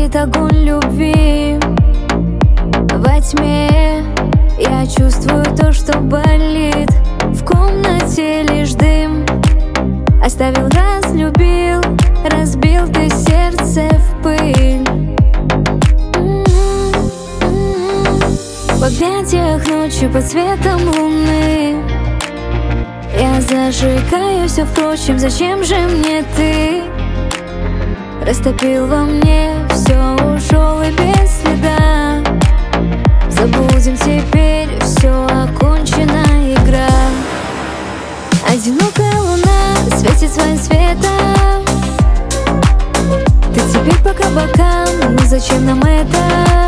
горит огонь любви. Во тьме я чувствую то, что болит. В комнате лишь дым. Оставил, разлюбил, разбил ты сердце в пыль. В объятиях ночи под светом луны я зажигаюсь, а впрочем, зачем же мне ты? Растопил во мне все, ушел и без следа. Забудем теперь, все, окончена игра. Одинокая луна светит своим светом. Ты теперь по кабакам, ну зачем нам это?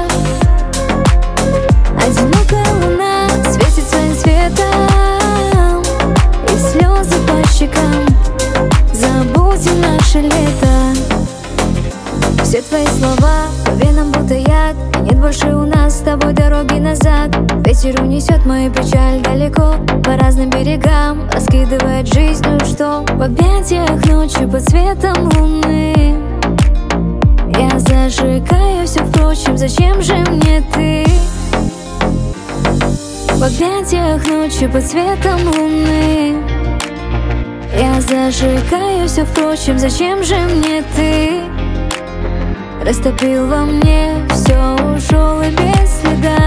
Одинокая луна светит своим светом, и слезы по щекам. Забудем наше лето. Все твои слова по венам будто яд. Нет больше у нас с тобой дороги назад. Ветер унесет мою печаль далеко, по разным берегам, раскидывает жизнь, ну что? В объятиях ночи под светом луны я зажигаюсь, а впрочем, зачем же мне ты? В объятиях ночи под светом луны я зажигаюсь, а впрочем, зачем же мне ты? Растопил во мне все, ушел и без следа.